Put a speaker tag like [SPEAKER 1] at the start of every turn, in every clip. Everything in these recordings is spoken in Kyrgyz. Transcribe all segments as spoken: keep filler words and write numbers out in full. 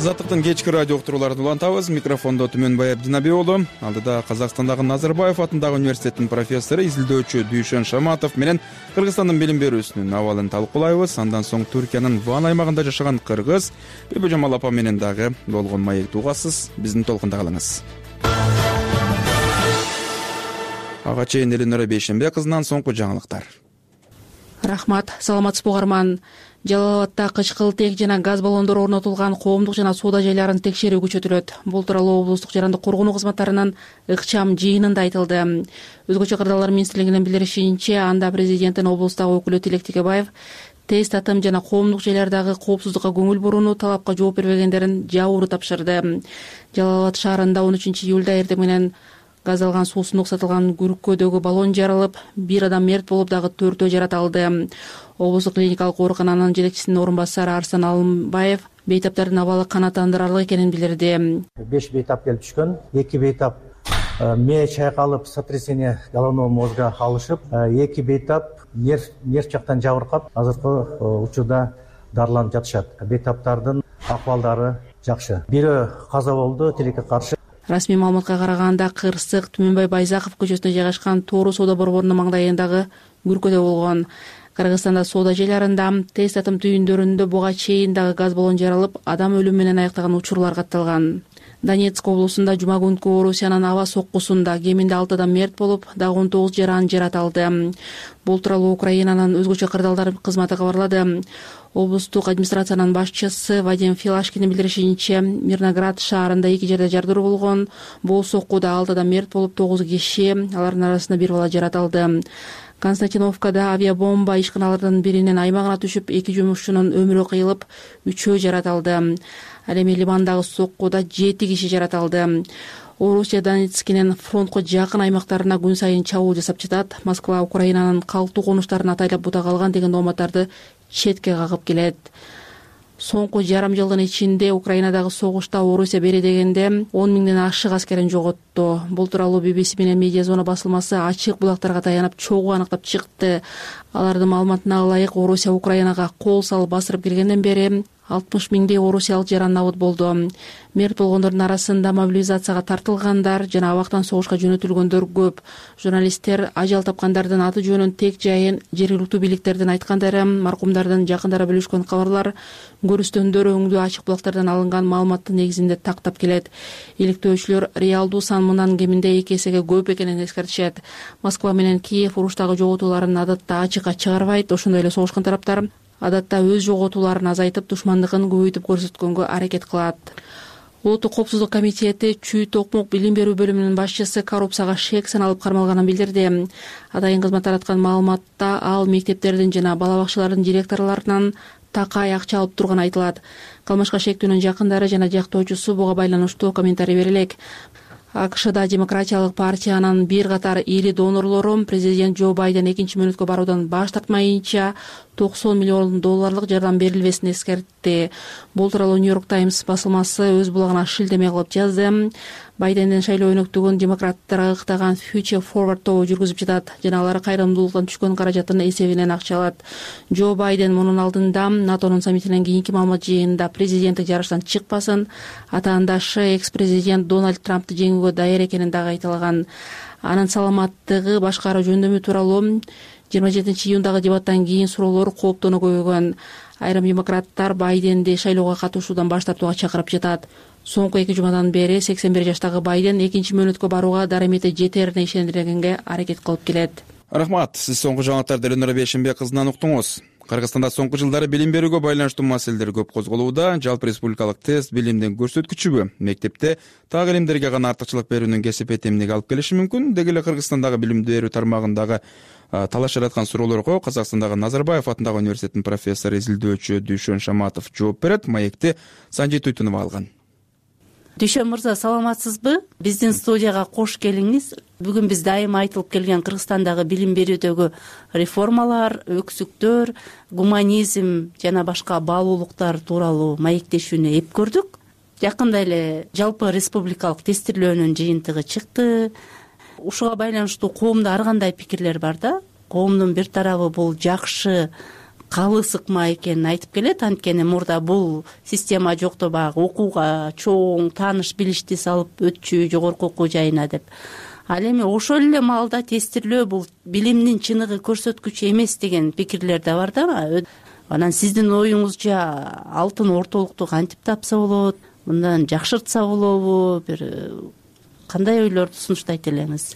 [SPEAKER 1] Азаттыктын кечки радио уктурууларын улантабыз. Микрофондо Түмөнбай Абдинаби уулу. Алдыда Казакстандагы Назарбаев атындагы университеттин профессору, изилдөөчү Дүйшөн Шаматов менен Кыргызстандын билим берүүсүнүн абалын талкуулайбыз. Андан соң Түркиянын Ван аймагында жашаган кыргыз Бибижамал апа менен дагы болгон маекти угасыз. Биздин толкунда калыңыз. Ага чейин Элинора Бейшембек кызынан соңку жаңылыктар.
[SPEAKER 2] Рахмат. Саламатсызбы угарман. Жалал-Абадта кычкыл тек жана газ баллондору орнотулган коомдук жана соода жайларын текшерүү күчөтүлөт. Бул тууралуу облустук жарандык коргонуу кызматтарынын ыкчам жыйынында айтылды. Өзгөчө кырдаалдар министрлигинин билдиришинче, анда президенттин облустагы өкүлү Тилек Текебаев тест атым жана коомдук жайлардагы коопсуздукка көңүл бурууну, талапка жооп бербегендерин жабыруу тапшырды. Жалал-Абад шаарында он үчүнчү июлда эртең менен газ алган суусундук сатылган күрүккөдөгү баллон жарылып, бир адам мерт болуп, дагы төртөө жаратылды. Облустук клиникалык оорукананын жетекчисинин орун басары Арсан Алымбаев бейтаптардын абалы канааттандырарлык экенин билдирди.
[SPEAKER 3] беш бейтап келип түшкөн. эки бейтап мээ чайкалып, сотрясение головного мозга алышып, эки бейтап нерв нерв жактан жабыркап, азыркы учурда дарыланып жатышат. Бейтаптардын акыбалдары жакшы. Бирөө каза болду, тилекке каршы.
[SPEAKER 2] Расмий маалыматка караганда, Кырсык Түмөнбай Байзаков көчөсүндө жайгашкан Тоору соода борборунун маңдайындагы күркөдө болгон. Кыргызстанда соода жайларында тест атым түйүндөрүндө буга чейин дагы газ баллон жарылып, адам өлүмү менен аяктаган учурлар катталган. Донецк облусунда жума күнкү Орусиянын аба соккусунда кеминде алты адам мерт болуп, дагы он тогуз жаран жаратылды. Бул тууралуу Украинанын өзгөчө кырдаалдар кызматы кабарлады. Облустук администрациянын башчысы Вадим Филашкинин билдиришинче, Мирноград шаарында эки жерде жардыруу болгон. Бул соккуда алты адам мерт болуп, тогуз киши, алардын арасында бир бала жаратылды. Константиновкада авиабомба ишканалардын биринин аймагына түшүп, эки жумушчунун өмүрү кыйылып, үчөө жаратылды. Ал эми Ливандагы соккуда жети киши жаратылды. Орусия Донецкинин фронтко жакын аймактарына күн сайын чабуул жасап жатат. Москва Украинанын калктуу конуштарын атайлап бута калган деген маалыматтарды четке кагып келет. Соңку жарым жылдын ичинде Украинадагы согушта Орусия бери дегенде он миңден ашык аскерин жоготту. Бул тууралуу би би си менен Медиа Зона басылмасы ачык булактарга таянып чогуу аныктап чыкты. Алардын маалыматына ылайык, Орусия Украинага кол салып басырып киргенден бери алтымыш миңдей орусиялык жаран набыт болду. Мерт болгондордун арасында мобилизацияга тартылгандар жана абактан согушка жөнөтүлгөндөр көп. Журналисттер ажал тапкандардын аты жөнүн, тек жайын жергиликтүү бийликтердин айткандары, маркумдардын жакындары бөлүшкөн кабарлар, көрүстөндөр өңдүү ачык булактардан алынган маалыматтын негизинде тактап келет. Иликтөөчүлөр реалдуу сан мындан кеминде эки эсеге көп экенин эскертишет. Москва менен Киев уруштагы жоготууларын адатта ачыкка чыгарбайт. Ошондой эле согушкан тараптар адатта өз жоготууларын азайтып, душмандыгын көбөйтүп көрсөткөнгө аракет кылат. Улуттук коопсуздук комитети Чүй Токмок билим берүү бөлүмүнүн башчысы коррупцияга шек саналып кармалганын билдирди. Атайын кызмат тараткан маалыматта ал мектептердин жана бала бакчалардын директорлорунан такай акча алып турганы айтылат. Кылмышка шектүүнүн жакындары жана жактоочусу буга байланыштуу комментарий берелек. АКШда Демократиялык партиянын бир катар ири донорлору президент Джо Байден экинчи мөөнөткө баруудан баш тартмайынча токсон миллион долларлык жардам берилбесин эскертти. Бул тууралуу Нью-Йорк Таймс басылмасы өз булагына шилтеме кылып жазды. Байдендин шайлоо өнөктүгүн демократтар ыктаган Future Forward тобу жүргүзүп жатат жана алар кайрымдуулуктан түшкөн каражаттын эсебинен акча алат. Джо Байден мунун алдында НАТОнун саммитинен кийинки маалымат жыйынында президенттик жарыштан чыкпасын, атаандашы экс-президент Дональд Трампты жеңүүгө даяр экенин дагы айтылган. Анын саламаттыгы башкаруу жөндөмү тууралуу жыйырма жетинчи июндагы дебаттан кийин суроолор кооптону көбөйгөн. Айрым демократтар Байденди шайлоого катышуудан баш тартууга чакырып жатат. Соңку эки жумадан бери сексен бир жаштагы Байден экинчи мөөнөткө барууга дарымети жетерине ишендиргенге аракет кылып келет.
[SPEAKER 1] Рахмат. Сиз соңку жаңылыктарды Элинора Бейшембек кызынан уктуңуз. Кыргызстанда соңку жылдары билим берүүгө байланыштуу маселелер көп козголууда. Жалпы республикалык тест билимдин көрсөткүчүбү. Мектепте так илимдерге гана артыкчылык берүүнүн кесип этеминиге алып келиши мүмкүн. Деги эле Кыргызстандагы билим берүү тармагындагы талаш жараткан суроолорго Казакстандагы Назарбаев атындагы университеттин профессору, изилдөөчү Дүйшөн Шаматов жооп берет. Маекти Санжи Туйтунова алган.
[SPEAKER 4] Дүйшөн мырза, саламатсызбы? Биздин студияга кош келиңиз. Бүгүн биз дайыма айтылып келген Кыргызстандагы билим берүүдөгү реформалар, өксүктөр, гуманизм жана башка баалуулуктар тууралуу маектешүүнү эп көрдүк. Жакында эле жалпы республикалык тестирлөөнүн жыйынтыгы чыкты. Ушуга байланыштуу коомдо ар кандай пикирлер бар да. Коомдун бир тарабы бул жакшы калы сыкма экенин айтып келет. Анткени мурда бул система жокто, баягы окууга чоң тааныш билишти салып өтчү жогорку окуу жайына деп. Ал эми ошол эле маалда тестирлөө бул билимдин чыныгы көрсөткүчү эмес деген пикирлер да бар да. Анан сиздин оюңузча алтын ортолукту кантип тапса болот, мындан жакшыртса болобу, бир кандай ойлорду сунуштайт элеңиз?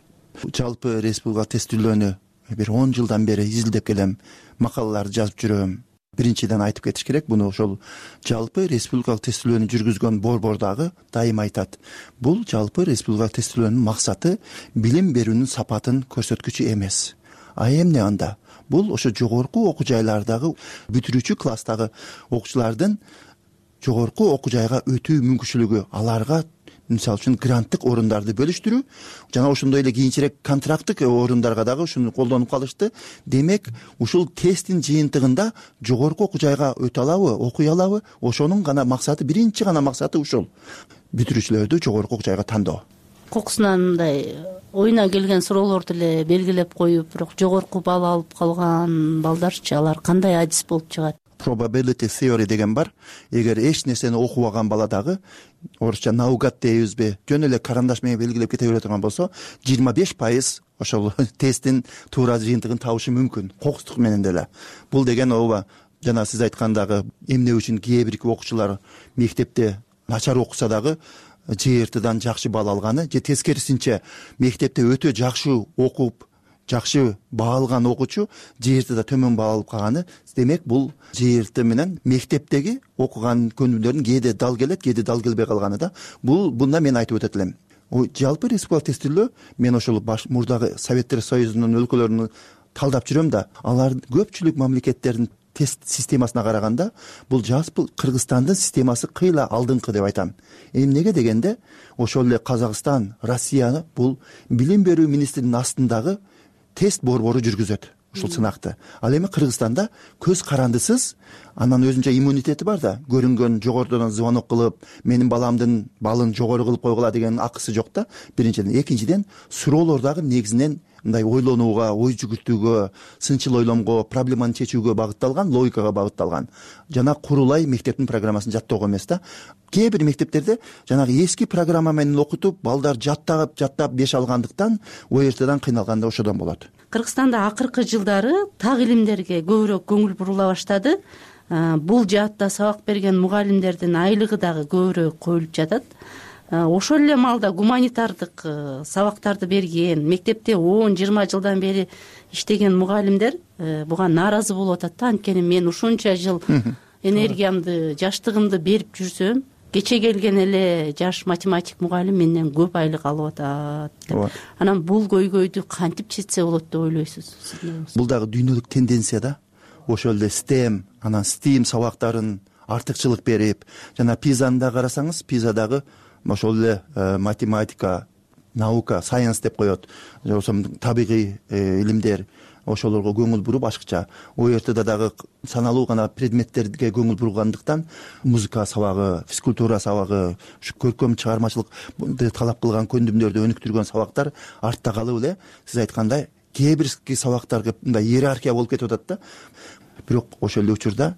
[SPEAKER 5] Жалпы республикалык тестирлөөнү бир он жылдан бери изилдеп келем, макалаларды жазып жүрөм. Биринчиден айтып кетиш керек, буну ошол жалпы республикалык тестирлөөнү жүргүзгөн борбор дагы дайыма айтат. Бул жалпы республикалык тестирлөөнүн максаты билим берүүнүн сапатын көрсөткүчү эмес. А эмне анда? Бул ошо жогорку окуу жайлардагы бүтүрүүчү класстагы окуучулардын жогорку окуу жайга өтүү мүмкүнчүлүгү, аларга мисалы үчүн гранттык орундарды бөлүштүрүү жана ошондой эле кийинчерээк контракттык орундарга дагы ушуну колдонуп калышты. Демек, ушул тесттин жыйынтыгында жогорку окуу жайга өтө алабы, окуй алабы, ошонун гана максаты, биринчи гана максаты ушул. Бүтүрүүчүлөрдү жогорку окуу жайга тандоо.
[SPEAKER 4] Кокусунан мындай оюна келген суроолорду эле белгилеп коюп, бирок жогорку балл алып калган балдарчы, алар кандай адис болуп чыгат?
[SPEAKER 5] Probability theory деген бар. Эгер эч нерсени окубаган бала дагы, орусча наугат дейбизби, жөн эле карандаш менен белгилеп кете бере турган болсо, жыйырма беш пайыз ошол тесттин туура жыйынтыгын табышы мүмкүн, кокустук менен деле. Бул деген ооба, жана сиз айткандагы эмне үчүн кээ бирки окуучулар мектепте начар окуса дагы жыйыртыдан жакшы балл алганы, же тескерисинче мектепте өтө жакшы окуп, жакшы баа алган окуучу жыйыртыда төмөн баа алып калганы, демек бул жыйырты менен мектептеги окуган көндүмдөрдүн кээде дал келет, кээде дал келбей калганы да. Бул бунда мен айтып өтөт элем. Жалпы республикалык тестирлөө, мен ошол мурдагы Советтер Союзунун өлкөлөрүн талдап жүрөм да, алар көпчүлүк мамлекеттердин тест системасына караганда бул жалпы Кыргызстандын системасы кыйла алдыңкы деп айтам. Эмнеге дегенде, ошол эле Казакстан, Россия бул билим берүү министринин астындагы тест борбору жүргүзөт ушул сынакты. Ал эми Кыргызстанда көз карандысыз, анан өзүнчө иммунитети бар да, көрүнгөн жогорудон звонок кылып, менин баламдын балын жогору кылып койгула деген акысы жок да. Биринчиден, экинчиден, суроолор дагы негизинен мындай ойлонууга, ой жүгүртүүгө, сынчыл ойломго, проблеманы чечүүгө багытталган, логикага багытталган. Жана курулай мектептин программасын жаттоого эмес да. Кээ бир мектептерде жанагы эски программа менен окутуп, балдар жаттап, жаттап беш алгандыктан оертадан кыйналганда ошодон болот.
[SPEAKER 4] Кыргызстанда акыркы жылдары так илимдерге көбүрөөк көңүл бурула баштады. Бул жаатта сабак берген мугалимдердин айлыгы дагы көбүрөөк коюлуп жатат. Ошол эле маалда гуманитардык сабактарды берген, мектепте он жыйырма жылдан бери иштеген мугалимдер буга нааразы болуп атат да. Анткени мен ушунча жыл энергиямды, жаштыгымды берип жүрсөм, кече келген эле жаш математик мугалим менден көп айлык алып атат деп. Анан бул көйгөйдү кантип чечсе болот деп ойлойсуз?
[SPEAKER 5] Бул дагы дүйнөлүк тенденция да. Ошол эле STEM, анан STEAM сабактарын артыкчылык берип, жана пизаны да карасаңыз, пизадагы ошол эле математика, наука, сайенс деп коет. Ошо табигый илимдер, ошолорго көңүл буруп ашыкча. ОРТда дагы саналуу гана предметтерге көңүл бургандыктан музыка сабагы, физкультура сабагы, ушу көркөм чыгармачылыкты талап кылган көндүмдөрдү өнүктүргөн сабактар артта калып эле, сиз айткандай, кээ бир сабактарга мындай иерархия болуп кетип атат да. Бирок ошол эле учурда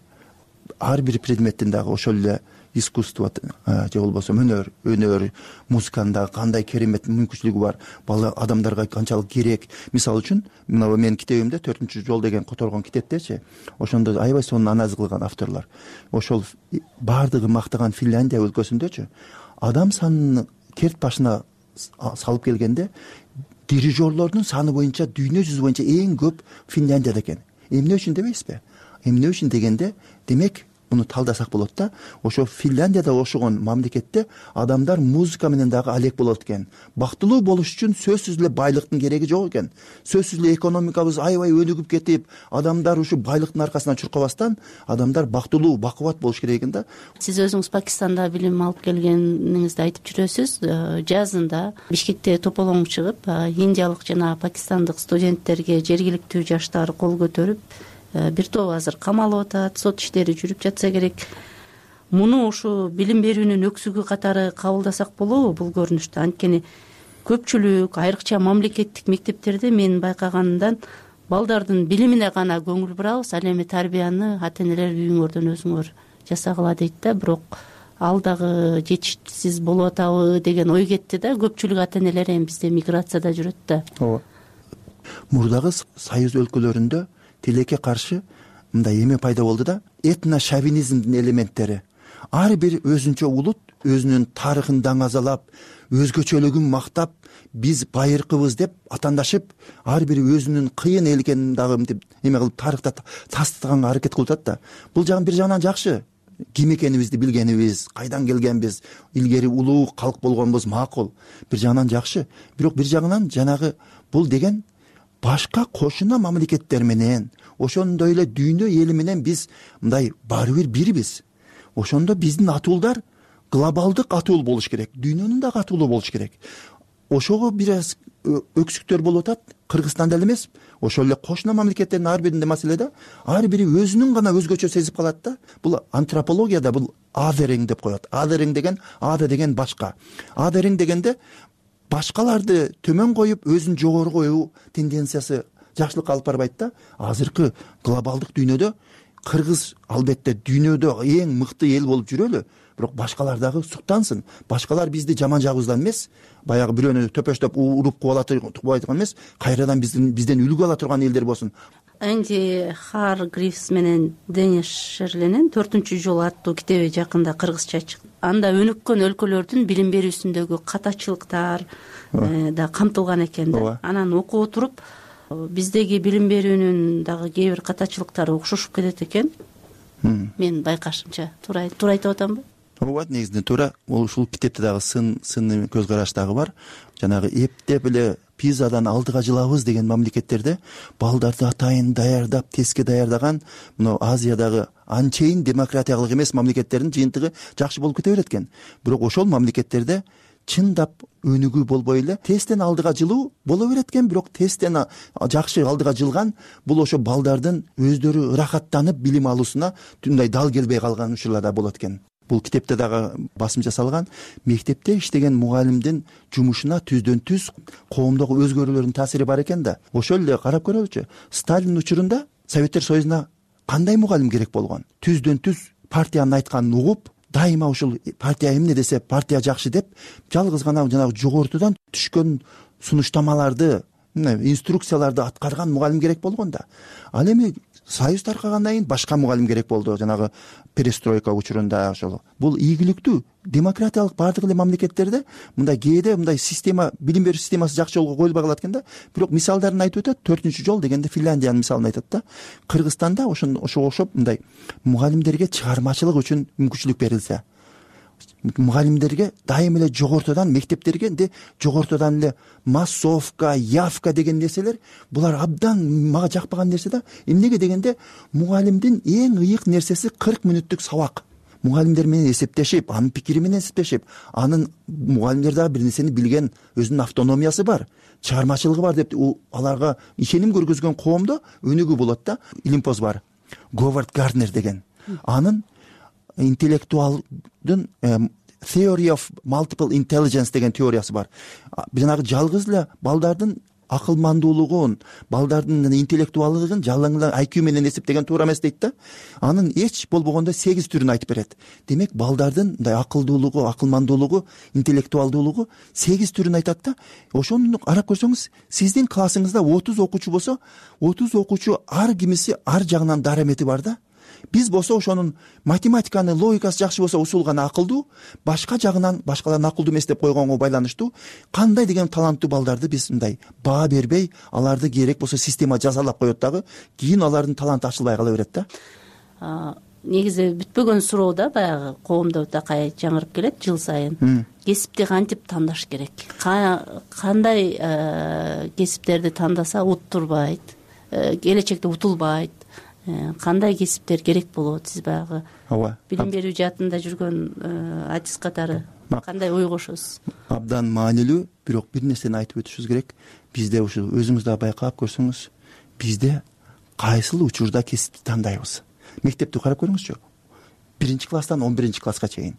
[SPEAKER 5] ар бир предметтин дагы ошол эле искусство же болбосо өнөр, өнөр, музыканын дагы кандай керемет мүмкүнчүлүгү бар, бала адамдарга канчалык керек. Мисалы үчүн, мына менин китебимде төртүнчү жол деген которгон китептечи, ошондо аябай сонун анализ кылган авторлор. Ошол бардыгы мактаган Финляндия өлкөсүндөчү адам санын керт башына салып келгенде дирижерлордун саны боюнча дүйнө жүзү боюнча эң көп Финляндияда экен. Эмне үчүн дебейсизби? Эмне үчүн дегенде, демек муну талдасак болот да. Ошо Финляндияда ошогон мамлекетте адамдар музыка менен дагы алек болот экен. Бактылуу болуш үчүн сөзсүз эле байлыктын кереги жок экен. Сөзсүз эле экономикабыз аябай өнүгүп кетип, адамдар ушу байлыктын аркасынан чуркабастан, адамдар бактылуу, бакубат болуш керек экен да.
[SPEAKER 4] Сиз өзүңүз Пакистанда билим алып келгениңизди айтып жүрөсүз. Жазында Бишкекте тополоң чыгып, индиялык жана пакистандык студенттерге жергиликтүү жаштар кол көтөрүп, бир топ азыр камалып атат, сот иштери жүрүп жатса керек. Муну ушу билим берүүнүн өксүгү катары кабылдасак болобу бул көрүнүштү? Анткени көпчүлүк, айрыкча мамлекеттик мектептерде мен байкаганымдан балдардын билимине гана көңүл бурабыз, ал эми тарбияны ата энелер үйүңөрдөн өзүңөр жасагыла дейт да. Бирок ал дагы жетишсиз болуп атабы деген ой кетти да. Көпчүлүк ата энелер эми бизде миграцияда жүрөт да.
[SPEAKER 5] ооба. Мурдагы союз өлкөлөрүндө тилекке каршы мындай эме пайда болду да, этношовинизмдин элементтери. Ар бир өзүнчө улут өзүнүн тарыхын даңазалап, өзгөчөлүгүн мактап, биз байыркыбыз деп атандашып, ар бири өзүнүн кыйын эл экенин дагы мынтип эме кылып тарыхта тастыганга аракет кылып атат да. Бул жагы бир жагынан жакшы. Ким экенибизди билгенибиз, кайдан келгенбиз, илгери улуу калк болгонбуз макул. Бир жагынан жакшы. Бирок бир жагынан жанагы бул деген башка кошуна мамлекеттер менен, ошондой эле дүйнө эли менен биз мындай баары бир бирбиз. Ошондо биздин атуулдар глобалдык атуул болуш керек, дүйнөнүн дагы атуулу болуш керек. Ошого бир аз өксүктөр болуп атат. Кыргызстанда эле эмес, ошол эле кошуна мамлекеттердин ар биринде маселеде ар бири өзүнүн гана өзгөчө сезип калат да. Бул антропологияда бул othering деп коет. Othering деген ада деген башка. Othering дегенде башкаларды төмөн коюп, өзүн жогору коюу тенденциясы жакшылыкка алып барбайт да. Азыркы глобалдык дүйнөдө кыргыз албетте дүйнөдө эң мыкты эл болуп жүрөлү, бирок башкалар дагы суктансын. Башкалар бизди жаман жагыбыздан эмес, баягы бирөөнү төпөштөп уруп куып турган эмес, кайрадан биздин бизден үлгү ала турган элдер болсун.
[SPEAKER 4] Энди Харгривс менен Денис Шерленин төртүнчү жол аттуу китеби жакында кыргызча чыкты. Анда өнүккөн өлкөлөрдүн билим берүүсүндөгү катачылыктар да камтылган экен да. Анан окуп отуруп, биздеги билим берүүнүн дагы кээ бир катачылыктары окшошуп кетет экен. Мен байкашымча туура туура айтып атамбы?
[SPEAKER 5] Ооба, негизинен туура. Ол ушул китепте дагы сын сынный көз караш дагы бар. Жанагы эптеп эле пизадан алдыга жылабыз деген мамлекеттерде балдарды атайын даярдап, тестке даярдаган мына Азиядагы анчейин демократиялык эмес мамлекеттердин жыйынтыгы жакшы болуп кете берет экен. Бирок ошол мамлекеттерде чындап өнүгүү болбой эле тесттен алдыга жылуу боло берет экен. Бирок тесттен жакшы алдыга жылган бул ошо балдардын өздөрү ырахаттанып билим алуусуна мындай дал келбей калган учурлар да болот экен. Бул китепте дагы басым жасалган. Мектепте иштеген мугалимдин жумушуна түздөн түз коомдогу өзгөрүүлөрдүн таасири бар экен да. Ошол эле карап көрөлүчү. Сталин учурунда Советтер Союзуна кандай мугалим керек болгон? Түздөн түз партиянын айтканын угуп, дайыма ушул партия эмне десе партия жакшы деп, жалгыз гана жанагы жогортудан түшкөн сунуштамаларды, инструкцияларды аткарган мугалим керек болгон да. Ал эми Союз таркагандан кийин башка мугалим керек болду. Жанагы перестройка учурунда ошол. Бул ийгиликтүү демократиялык бардык эле мамлекеттерде мындай кээде мындай система, билим берүү системасы жакшы жолго коюлбай калат экен да. Бирок мисалдарын айтып өтөт. төртүнчү жол дегенде Финляндиянын мисалын айтат да. Кыргызстанда ошон ошого окшоп мындай мугалимдерге чыгармачылык үчүн мүмкүнчүлүк берилсе, мугалимдерге дайым эле жогортудан мектептерге энди жогортудан эле массовка, явка деген нерселер, булар абдан мага жакпаган нерсе да. Эмнеге дегенде мугалимдин эң ыйык нерсеси кырк мүнөттүк сабак. Мугалимдер менен эсептешип, анын пикири менен эсептешип, анын мугалимдер дагы бир нерсени билген, өзүнүн автономиясы бар, чыгармачылыгы бар деп аларга ишеним көргөзгөн коомдо өнүгүү болот да. Илимпоз бар. Говард Гарднер деген. Анын интеллектуалдын Theory of Multiple Intelligence деген теориясы бар. Жанагы жалгыз эле балдардын акылмандуулугун, балдардын интеллектуалдыгын жалаңла ай кью менен эсептеген туура эмес дейт да. Анын эч болбогондо сегиз түрүн айтып берет. Демек балдардын мындай акылдуулугу, акылмандуулугу, интеллектуалдуулугу сегиз түрүн айтат да. Ошону карап көрсөңүз, сиздин классыңызда отуз окуучу болсо, отуз окуучу ар кимиси ар жагынан дарамети бар да. Биз болсо ошонун математиканы, логикасы жакшы болсо ушул гана акылдуу, башка жагынан башкаларын акылдуу эмес деп койгонго байланыштуу кандай деген таланттуу балдарды биз мындай баа бербей, аларды керек болсо система жазалап коет дагы, кийин алардын таланты ачылбай кала берет да.
[SPEAKER 4] Негизи бүтпөгөн суроо да, баягы коомдо такай жаңырып келет жыл сайын. Кесипти кантип тандаш керек? Кандай кесиптерди тандаса уттурбайт, келечекте утулбайт? Кандай кесиптер керек болот? Сиз баягы билим берүү жаатында жүргөн адис катары кандай ой кошосуз?
[SPEAKER 5] Абдан маанилүү, бирок бир нерсени айтып өтүшүбүз керек. Бизде ушул өзүңүз да байкап көрсөңүз, бизде кайсыл учурда кесипти тандайбыз? Мектепти карап көрүңүзчү. биринчи класстан он биринчи класска чейин.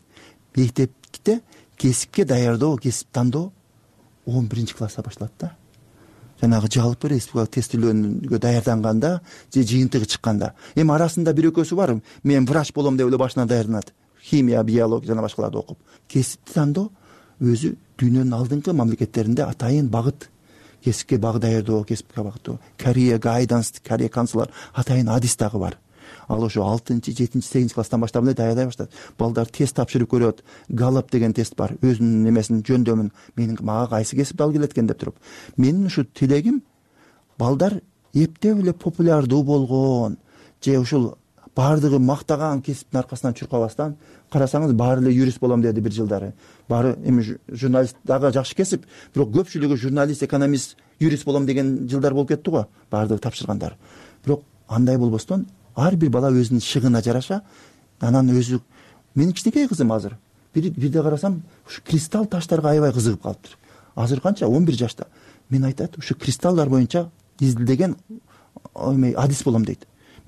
[SPEAKER 5] Мектепте кесипке даярдоо, кесип тандоо он биринчи класста башталат да. жанагы жалпы республикалык тестилөөгө даярданганда же жыйынтыгы чыкканда. Эми арасында бир экөөсү бар, мен врач болом деп эле башынан даярданат. Химия, биология жана башкаларды окуп. Кесипти тандоо өзү дүйнөнүн алдыңкы мамлекеттеринде атайын багыт. Кесипке багыт даярдоо, кесипке багыттоо. Career guidance, career counselor атайын адис дагы бар. Ал ошо алтынчы, жетинчи, сегизинчи класстан баштап эле даярдай баштайт. Балдар тест тапшырып көрөт. Галлап деген тест бар. Өзүнүн немесин жөндөмүн, менин мага кайсы кесипти алгы келет экен деп туруп. Менин ушу тилегим балдар эптеп эле популярдуу болгон же ушул баардыгы мактаган кесиптин аркасынан чуркабастан, карасаңыз баары эле юрист болом деди бир жылдары. Баары эми журналист дагы жакшы кесип, бирок көпчүлүгү журналист, экономист, юрист болом деген жылдар болуп кетти го, баардыгы тапшыргандар. Бирок андай болбостон ар бир бала өзүнүн шыгына жараша, анан өзү менин кичинекей кызым азыр бир бирде карасам, ушу кристалл таштарга аябай кызыгып калыптыр. Азыр канча? он бир жашта. Мен айтат, ушу кристаллдар боюнча изилдеген адис болом дейт.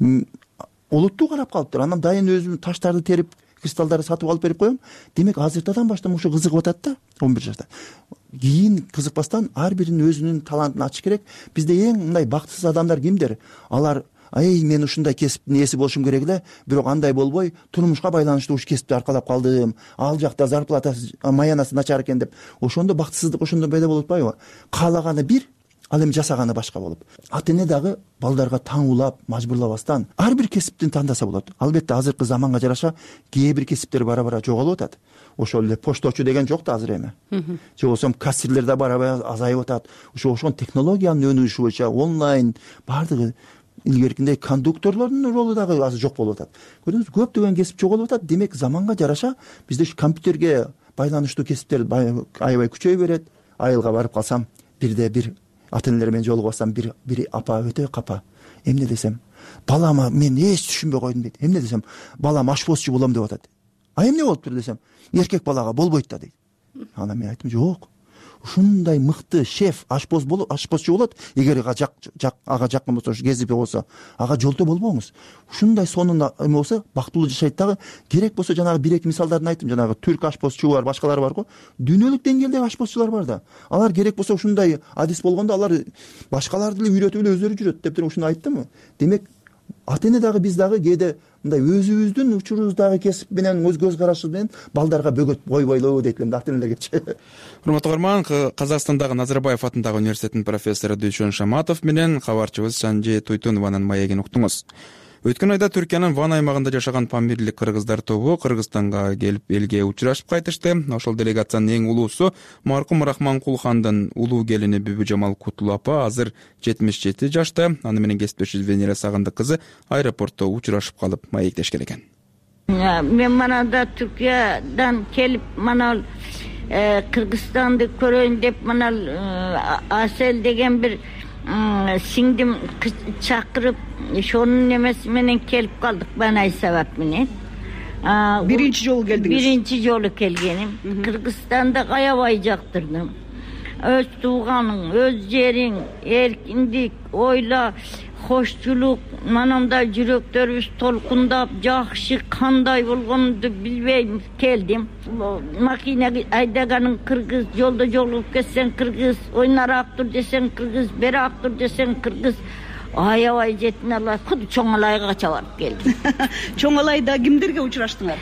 [SPEAKER 5] Олуттуу карап калыптыр. Анан дайын өзүм таштарды терип, кристаллдарды сатып алып берип коем. Демек азыртадан баштап ушу кызыгып атат да, он бир жашта. Кийин кызыкпастан ар биринин өзүнүн талантын ачыш керек. Бизде эң мындай бактысыз адамдар кимдер? Алар ай мен ушундай кесиптин ээси болушум керек эле, бирок андай болбой, турмушка байланыштуу уш кесипти аркалап калдым. Ал жакта зарплатасы, маянасы начар экен деп. Ошондо бактысыздык ошондо пайда болуп атпайбы? Каалаганы бир, ал эми жасаганы башка болуп. Ата эне дагы балдарга таңуулап, мажбурлабастан ар бир кесиптин тандаса болот. Албетте азыркы заманга жараша кээ бир кесиптер бара-бара жоголуп атат. Ошол эле пошточу деген жок да азыр эми. Же болсо кассирлер да бара-бара азайып атат. Ошо ошон технологиянын өнүгүшү боюнча онлайн баардыгы илгеркиндей кондукторлордун ролу дагы азыр жок болуп атат. Көрдүңүзбү, көптөгөн кесип жоголуп атат. Демек заманга жараша бизде ушу компьютерге байланыштуу кесиптер аябай күчөй берет. Айылга барып калсам, бирде бир ата энелер менен жолугуп бир бир апа өтө капа. Эмне десем, балама мен эч түшүнбөй койдум дейт. Эмне десем, балам ашпозчу болом деп атат. А эмне болуптур десем, эркек балага болбойт да дейт. Анан мен айттым, жок. Ушундай мыкты шеф, ашпоз болот, ашпозчу болот. Эгер ага жак жак ага жаккан болсо, кезипи болсо, ага жолто болбоңуз. Ушундай сонун эме болсо, бактылуу жашайт дагы. Керек болсо жанагы бир-эки мисалдарын айттым. Жанагы түрк ашпозчу бар, башкалары бар го. Дүйнөлүк деңгээлдеги ашпозчулар бар да. Алар керек болсо ушундай адис болгондо алар башкаларды эле үйрөтүп эле өздөрү жүрөт деп туруп ушуну айттым. Демек ата эне дагы биз дагы кээде мындай өзүбүздүн учурубуздагы кесип менен өз көз карашыбыз менен балдарга бөгөт койбойлу дейт элем да ата энелергечи.
[SPEAKER 1] Урматтуу угарман, Казакстандагы Назарбаев атындагы университетинин профессору Дүйшөн Шаматов менен кабарчыбыз Санжи Туйтунованын маегин уктуңуз. Өткөн айда Түркиянын Ван аймагында жашаган памирлик кыргыздар тобу Кыргызстанга келип элге учурашып кайтышты. Ошол делегациянын эң улуусу маркум Рахманкул хандын улуу келини Бүбүжамал Кутул апа азыр жетимиш жети жашта. Аны менен кесиптешибиз Венера Сагындык кызы аэропортто учурашып калып маектешкен экен.
[SPEAKER 6] Мен манада Түркиядан келип манал Кыргызстанды көрөйүн деп манал Асел деген бир сиңдим чакырып, ошонун немеси менен келип калдык банай сабап менен.
[SPEAKER 7] Биринчи жолу келдиңиз?
[SPEAKER 6] Биринчи жолу келгеним. Кыргызстанды аябай жактырдым. Өз тууганың, өз жериң, эркиндик, ойла, кошчулук, манамдай жүрөктөрүбүз толкундап, жакшы кандай болгонду билбейм келдим. Макина айдаганың кыргыз, жолдо жолугуп кетсең кыргыз, ойнарак тур десең кыргыз, берак тур десең кыргыз. Аябай жетине алат. Куду Чоңалайга кача барып келдим.
[SPEAKER 7] Чоңалайда кимдерге учураштыңар?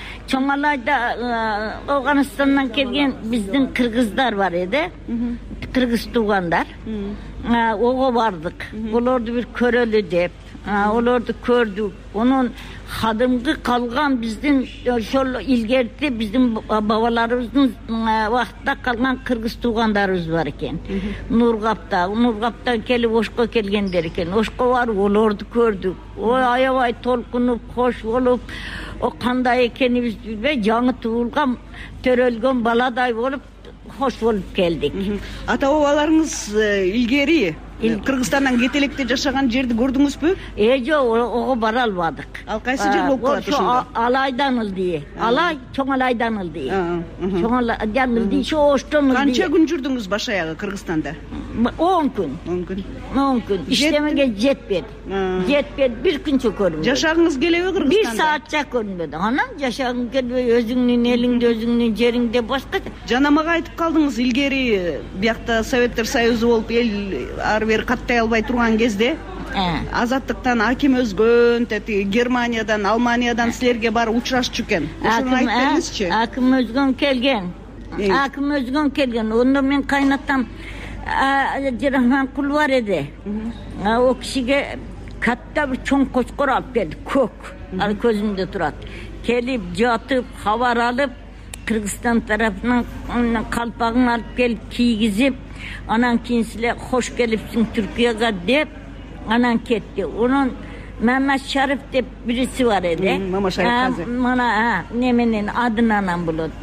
[SPEAKER 6] Чоңалайда Афганистандан келген биздин кыргыздар бар эди. Кыргыз туугандар. Ого бардык. Олорду бир көрөлү деп. Олорду көрдүк. Онун кадимки калган биздин ошол илгерти биздин бабаларыбыздын убактында калган кыргыз туугандарыбыз бар экен. Нургапта, Нургаптан келип Ошко келгендер экен. Ошко барып олорду көрдүк. Ой, аябай толкунуп, кош болуп, о кандай экенибизди билбей, жаңы туулган, төрөлгөн баладай болуп хош болуп келдик.
[SPEAKER 7] Ата бабаларыңыз илгери Кыргызстандан кетелекте жашаган жерди көрдүңүзбү?
[SPEAKER 6] Э, жок, ого бара албадык.
[SPEAKER 7] Ал кайсы жер болуп калат ошондо?
[SPEAKER 6] Алайдан ылдый. Алай, Чоңалайдан ылдый. Чоңалайдан ылдый, Оштон ылдый.
[SPEAKER 7] Канча күн жүрдүңүз баш аягы Кыргызстанда?
[SPEAKER 6] он күн.
[SPEAKER 7] он күн.
[SPEAKER 6] он күн. Иштемеге жетпedi. Жетпedi, бир күнчө көрдүм.
[SPEAKER 7] Жашагыңыз келеби Кыргызстанда?
[SPEAKER 6] бир саатча көрүнбөдү. Анан жашагың келбей, өзүңдүн элиңде, өзүңдүн жериңде башка.
[SPEAKER 7] Жана мага айтып калдыңыз, илгери биякта Советтер Союзу болуп эл ар бери каттай албай турган кезде азаттыктан аким өзгөн тетиги Германиядан, Алманиядан силерге барып учурашчу экен. Ошону айтып бериңизчи.
[SPEAKER 6] Аким өзгөн келген. Аким өзгөн келген. Онда мен кайнатам Жирахманкул бар эди. О кишиге катта бир чоң кочкор алып келди, көк. Ал көзүмдө турат. Келип жатып, хабар алып, Кыргызстан тарапынан калпагын алып келип кийгизип, анан кийин силер хош келипсиң Түркияга деп, анан кетти. Онун Мамат Шариф деп бириси бар эди.
[SPEAKER 7] Мама Шариф.
[SPEAKER 6] Мана неменен адынан болот.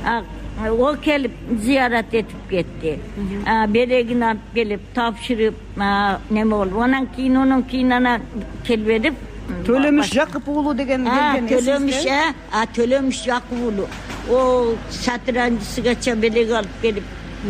[SPEAKER 6] О келип зиярат этип кетти. Берегин алып келип тапшырып, неме болду. Анан кийин онун кийин анан келбедип
[SPEAKER 7] Төлөмүш Жакып уулу деген келген.
[SPEAKER 6] Төлөмүш, а Төлөмүш Жакып уулу. О сатыранчысыгача белек алып келип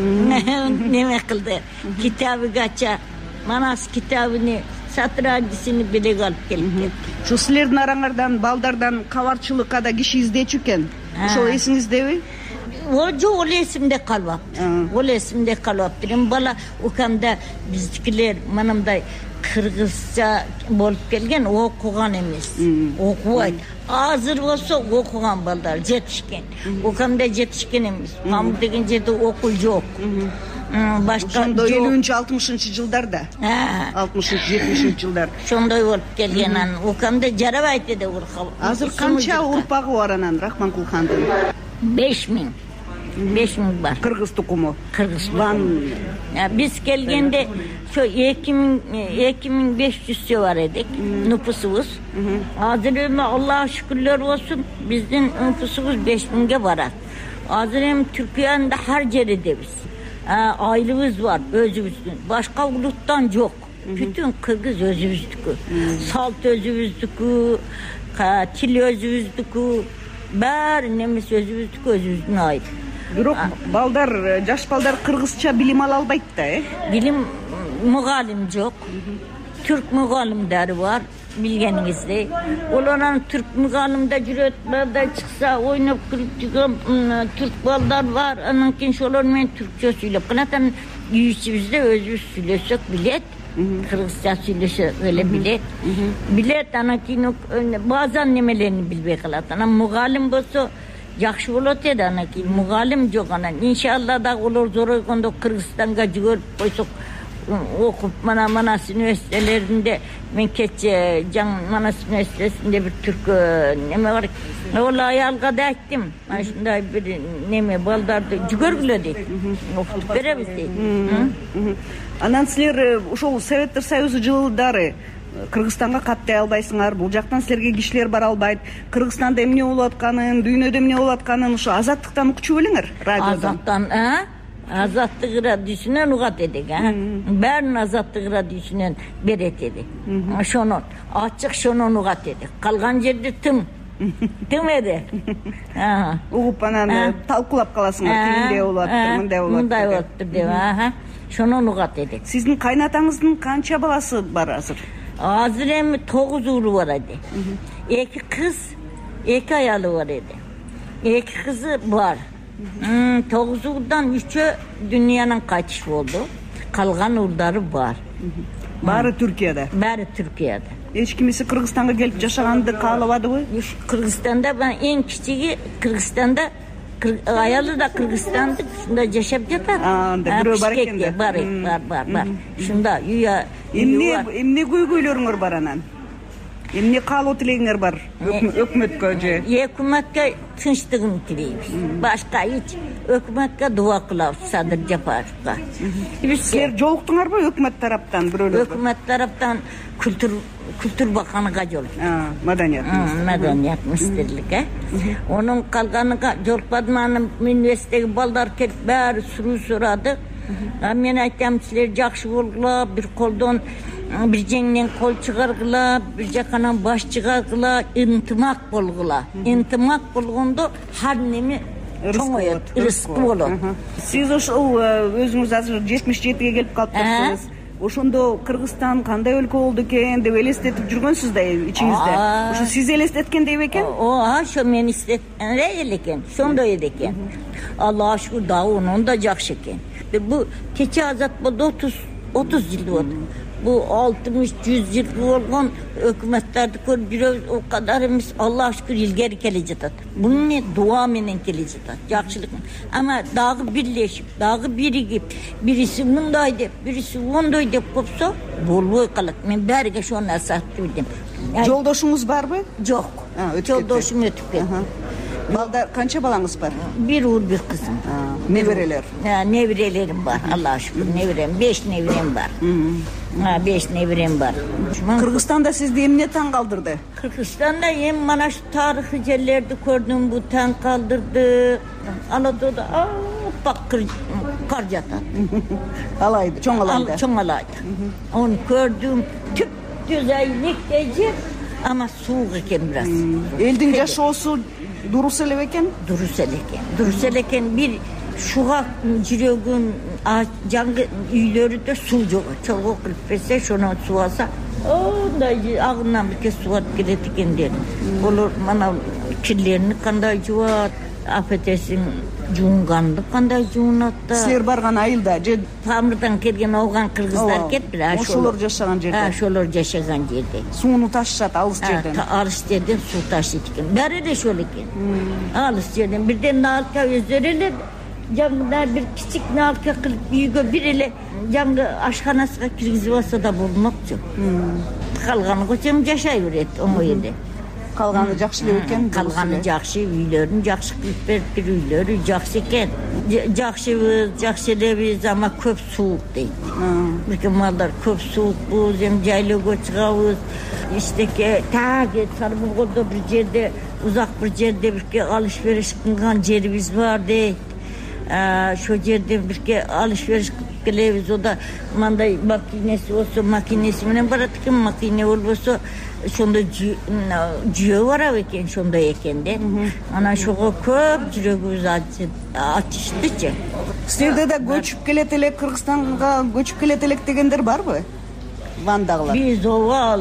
[SPEAKER 6] неме кылды. Китабыгача Манас китабыны сатыранчысыны белек алып келип кетти.
[SPEAKER 7] Ушу силердин араңардан балдардан кабарчылыкка да киши издечү экен. Ошол эсиңиздеби?
[SPEAKER 6] О жок, ол эсимде калбаптыр. Ол эсимде калбаптыр. Эми бала укамда биздикилер манамдай кыргызча болуп келген, окуган эмес. Окубайт. Азыр болсо окуган балдар жетишкен. Укамда жетишкен эмес. Мам деген жерде окуу жок. Башка
[SPEAKER 7] элүүнчү алтымышынчы жылдарда. алтымышынчы жетимишинчи жылдар.
[SPEAKER 6] Ошондой болуп келген. Анан укамда жарабайт эди уркап.
[SPEAKER 7] Азыр канча урпагы бар анан Рахманкул хандын?
[SPEAKER 6] беш миң. беш миң бар.
[SPEAKER 7] Кыргыз тукуму.
[SPEAKER 6] Кыргыз ван. Биз келгенде ошо эки миң беш жүзчө бар эдик. Нупусубуз. Азыр эми Аллага шүкүрлөр болсун, биздин нупусубуз беш миңге барат. Азыр эми Түркиянын да ар жеридебиз. Айлыбыз бар өзүбүздүн. Башка улуттан жок. Бүтүн кыргыз өзүбүздүкү. Салт өзүбүздүкү, тил өзүбүздүкү, баары немес өзүбүздүкү, өзүбүздүн айыл.
[SPEAKER 7] Бирок балдар, жаш балдар кыргызча билим ала албайт да, э?
[SPEAKER 6] Билим мугалим жок. Түрк мугалимдери бар, билгениңиздей. Олардан түрк мугалимде жүрөт, балдар чыкса ойноп күлүп жүргөн түрк балдар бар. Анан кийин ошолор менен түркчө сүйлөп калат. Үй ичибизде өзүбүз сүйлөсөк билет. Кыргызча сүйлөсөк эле билет. Билет, анан кийин баазан немелерин билбей калат. Анан мугалим болсо жакшы болот эди. Анан кийин мугалим жок. Анан иншалла да олор зоройгондо Кыргызстанга жүгөрүп койсок, окуп мана Манас университеттеринде, мен кече жаң Манас университетинде бир түркө неме бар. Ол аялга да айттым. Mana ушундай бир неме балдарды жүгөргүлө дейт. Окутуп беребиз дейт.
[SPEAKER 7] Анан силер ошол Советтер Союзу жылдары Кыргызстанга каттай албайсыңар. Бул жактан силерге кишилер бара албайт. Кыргызстанда эмне болуп атканын, дүйнөдө эмне болуп атканын ошо азаттыктан укчу белиңер, радиодон.
[SPEAKER 6] Азаттан, а? Азаттык радиосунан угат эдик, а? Баарын Азаттык радиосунан берет эди. Ошонун ачык шонун угат эдик. Калган жерде тым. Тым эди.
[SPEAKER 7] Угуп анан талкуулап каласыңар, тигиндей болуп атыр, мындай болуп атыр.
[SPEAKER 6] Мындай болуп атыр деп, аха. Шонун угат эдик.
[SPEAKER 7] Сиздин кайнатаңыздын канча баласы бар азыр?
[SPEAKER 6] Азыр эми тогуз уулу бар эди. Эки кыз, эки аялы бар эди. Эки кызы бар. Тогуз уулдан үчөө дүйнөнүн кайтыш болду. Калган уулдары бар.
[SPEAKER 7] Баары Түркияда.
[SPEAKER 6] Баары Түркияда.
[SPEAKER 7] Эч кимиси Кыргызстанга келип жашаганды каалабадыбы?
[SPEAKER 6] Кыргызстанда эң кичиги Кыргызстанда, аялы да Кыргызстандык, ушунда жашап жатат.
[SPEAKER 7] Анда бирөө бар экен да.
[SPEAKER 6] Бар, бар, бар, бар. Ушунда үйө
[SPEAKER 7] эмне эмне көйгөйлөрүңөр бар анан? Эмне каалоо тилегиңер бар өкмөткө же?
[SPEAKER 6] Өкмөткө тынчтыгын тилейбиз. Башка эч өкмөткө дуа кылабыз, Садыр Жапаровго.
[SPEAKER 7] Силер жолуктуңарбы өкмөт тараптан бирөөлөр?
[SPEAKER 6] Өкмөт тараптан kültür kültür bakanıga joluktu.
[SPEAKER 7] Madaniyat ministrligi.
[SPEAKER 6] Madaniyat ministrligi. Onun kalganıga jolukmadım. Anam üniversitedeki ballar kelip bari sürü soradı. Men aytам, sizler jakşı bolgula, bir koldan bir jengden kol çıgargıla, bir jakanan baş çıgargıla, intimak bolgula. İntimak bolgondo har nemi çoğoyot, ırıskı bolot.
[SPEAKER 7] Siz ошол өзүңүз азыр жетимиш жетиге келип калыптырсыз. Ошондо Кыргызстан кандай өлкө болду экен деп элестетип жүргөнсүз да ичиңизде. Ошо сиз элестеткендей бекен?
[SPEAKER 6] Ооба, ошо мен элестеткендей эле экен, ошондой эле экен. Аллага шүгүр, дагы онун да жакшы экен. Бу кече азат болду, отуз otuz yıl oldu. Bu altmış yüz yıl olgan hükümetlerde görüyoruz o kadarımız Allah şükür ilgeri gelecek. Bunun ne dua menen gelecek. Yaxşılık. Ama dağı birleşip, dağı birigip, birisi bundaydı, birisi ondaydı dep kopsa bolboy kalat. Men bärige şonu nasat bildim.
[SPEAKER 7] Yani, joldoşuңuz barбы?
[SPEAKER 6] Yok. Joldoşum ötüp ketdi.
[SPEAKER 7] Balдар, kança balаңыз бар?
[SPEAKER 6] Bir uğur bir kızım.
[SPEAKER 7] Nevireler?
[SPEAKER 6] Ha, nevirelerim var Allah'a şükür. Nevirem, beş nevirem var. Ha, beş nevirem var.
[SPEAKER 7] Kırgızstanda sizde emne tan kaldırdı?
[SPEAKER 6] Kırgızstanda em mana şu tarihi yerlerde gördüm bu tan kaldırdı. Anadolu'da aa, bak kar, kar yatan.
[SPEAKER 7] Alaydı, çoğun alaydı.
[SPEAKER 6] Al, çoğun alaydı. Onu gördüm. Tüp güzellik diyeceğim ama soğuk eken biraz.
[SPEAKER 7] Hmm. Eldin yaşosu durus eleb eken?
[SPEAKER 6] Durus eleken. Durus eleken bir şuğa jirögün жаңы үйлөрү de su yok. Çolgo kılıp verse şunu su alsa onday ağından bir kez su atıp gidet eken der. Olur mana kirlerini kanday juat, affedersin juunganды kanday juunatты.
[SPEAKER 7] Sizler bargan ayılda je
[SPEAKER 6] Pamırdan kelgen oğan kırgızlar kettiler.
[SPEAKER 7] Oşolor yaşagan jerde.
[SPEAKER 6] Ha, şolor yaşagan jerde.
[SPEAKER 7] Suunu taşışat alыс жерден.
[SPEAKER 6] Alыс жерден su taşıydı eken. Beri de şöyle eken. Alыс жерден birden nalka özlerele жаңғыда bir kiçik nalka kılıp büyüge bir ele жаңғы aşxanasına kirgizip alsa da bulmak yok. Kalganı koçam yaşay veredi o yerde.
[SPEAKER 7] Kalganı жақсы эле экен.
[SPEAKER 6] Kalganı жақсы, үйлөрүн жақсы кылып берип, bir үйлөрү жақсы экен. Жақсыбыз, жақсы элебиз, ama көп суук дейт. Бирке малдар көп суукпуз, эми жайлоого чыгабыз. Иштеке таги Сарбулгодо bir жерде, узак bir жерде бирке алыш-бериш кылган жерибиz бар дейт. Şu yerde birke alışveriş kılıyoruz o da manda makinesi olsa makinesi menen baratken makine olsa şunda cüye var eken şunda ekende ana şoğa köp жүрөгүбүз açıştıçı.
[SPEAKER 7] Sizlerde de göçüp kelet elek Kırgızstan'a göçüp kelet elek degenler var mı? Vandağlar.
[SPEAKER 6] Biz oval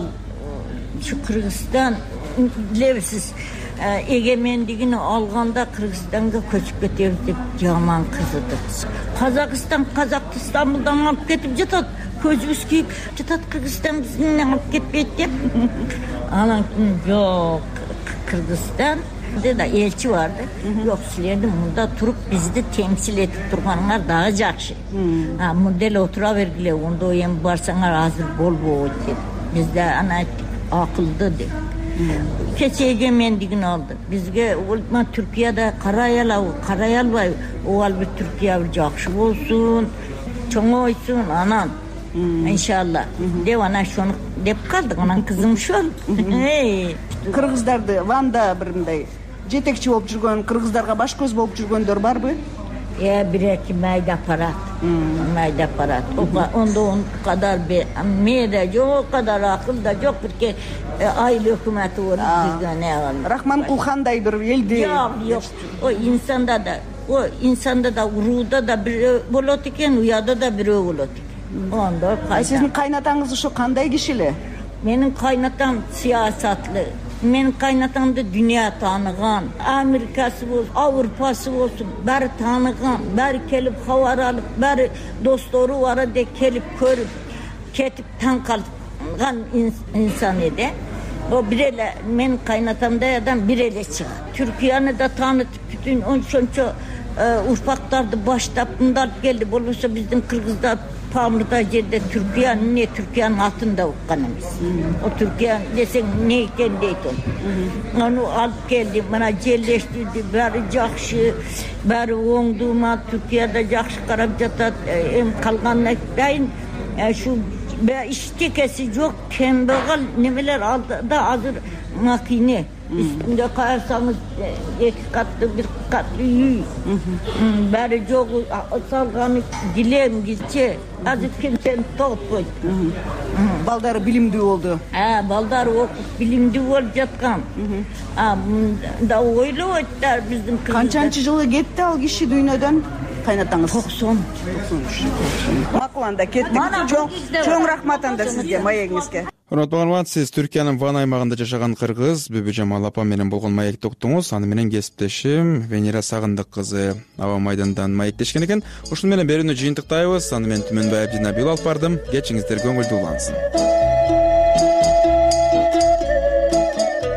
[SPEAKER 6] şu Kırgızstan bilesiz egemenligini alganda Kırgızstan'a köçüp ketebиз деп жаман кызыды. Kazakistan, Kazak İstanbul'dan alıp ketip jatat. Közübüz kiyip jatat Kırgızstan bizden alıp ketpeydi dep. Anan yok Kırgızstan da elçi vardı. Yok sizlerdi bunda turup bizi temsil etip turganlar daha jakşı. Ha model otura vergile onda o yem barsaňar hazır bol bol dedi. Bizde ana akıldı dedi. Keçe egemenligini aldı. Bizge ulma Türkiye'de karayala, karayalbay o al bir Türkiye bir jakşı bolsun, çoğ olsun anan. İnşallah. Dev ana şunu dep kaldık anan kızım şol. Hey.
[SPEAKER 7] Kırgızdardı Van'da birinday jetekçi bolup жүргөн, kırgızdarga baş göz bolup жүргөндөр barбы?
[SPEAKER 6] Ya bir iki mayda parat. Mayda parat. Onda on kadar bir meyde yok, o kadar akıl da yok ki aile hükümeti olur bizde ne var.
[SPEAKER 7] Rahman Kulhan'day bir eldi.
[SPEAKER 6] Yok yok. O insanda da o insanda da uruda da bir bolot eken, uyada da bir bolot. Onda kayda.
[SPEAKER 7] Sizin kaynatanız şu kanday kişili?
[SPEAKER 6] Benim kaynatam siyasatlı. Men kaynatamda dünya tanıgan, Amerikası olsun, Avrupası olsun, bari tanıgan, bari kelip havar alıp, bari dostları var de kelip körüp, ketip tan kalgan insan ede. O birele, men kaynatamda adam birele çık. Türkiye'ni de tanıtıp bütün on şonço e, urfaklardı başta bunlar geldi. Bolursa bizim Kırgız'da Pamırda yerde Türkiye'nin ne Türkiye'nin altında okkanımız. Hmm. O Türkiye desen ne iken deydi onu. Onu alıp geldi bana yerleştirdi. Bari jakşı, bari oğduğuma Türkiye'de jakşı karab jatat. Hem kalganlar dayin şu iştekesi yok kembegal nemeler aldı da hazır makine. Üstünde kayarsanız iki katlı bir katlı yüy. Bari çok salganı dilem gitçe azıcık kimsen topluyor.
[SPEAKER 7] Baldarı bilimdi oldu.
[SPEAKER 6] Ha, baldarı okup bilimdi olup jatkan. Ha, da oylu oytlar bizim kızlar.
[SPEAKER 7] Kançançı yılı gitti al kişi dünyeden kaynatаңыз?
[SPEAKER 6] Tokson.
[SPEAKER 7] Makul anda kettik. Çoğun rahmat anda sizge, mayengizge.
[SPEAKER 1] урматтуу угарман, сиз Түркиянын Ван аймагында жашаган кыргыз Бүбү Жамал апа менен болгон маекти уктуңуз. Аны менен кесиптешим Венера Сагындык кызы аба майдандан маектешкен экен. Ушуну менен берүүнү жыйынтыктайбыз. Аны мен Түмөнбай Абдинабил алып бардым. Кечиңиздер көңүлдүү улансын.